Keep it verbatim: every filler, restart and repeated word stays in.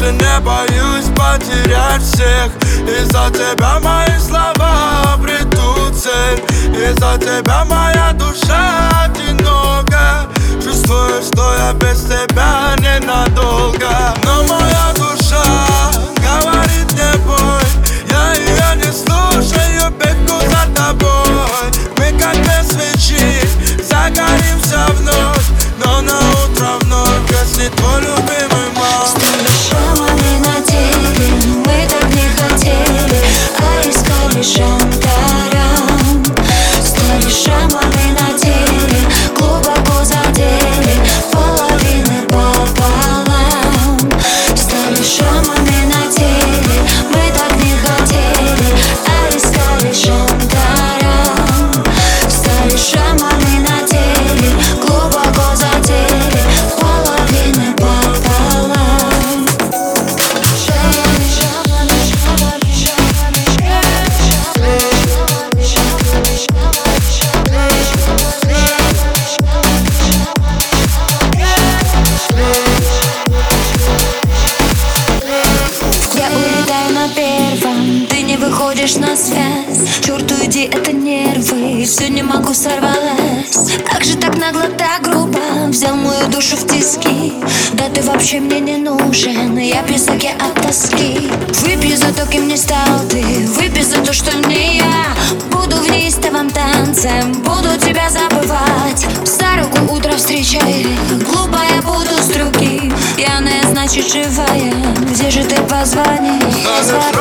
больше не боюсь потерять всех. Из-за тебя мои слова обретут цель. Из-за тебя моя душа одинока. Чувствую, что я без тебя ненадолго. Но моя душа говорит не бой. Я ее не слушаю, бегу за тобой. Мы как две свечи, загоримся вновь. Но на утро вновь гаснет твой любимый маг. Стали шрамами на теле, мы так не хотели, а искали шантарам. Стали шрамами на теле, глубоко задели, половины пополам. Стали шрамами на теле, мы так не хотели, а искали шантарам. Стали шрамами на теле, глубоко задели, половины пополам. Шрамами, шрамами, шрамами, шрамами, шрамами, шрамами, я улетаю на первом, ты не выходишь на связь. Черт, уйди, это нервы, все не могу, сорвалась. Как же так нагло, так грубо взял мою душу в тиски. Да ты вообще мне не нужен, я в песоке от тоски. Выпью за то, кем не стал ты, выпью за то, что не я. Буду в неистовом танце, буду тебя забывать. За руку утро встречай, глупая буду с руки. Пьяная, значит живая, где же ты, позвони, позвони.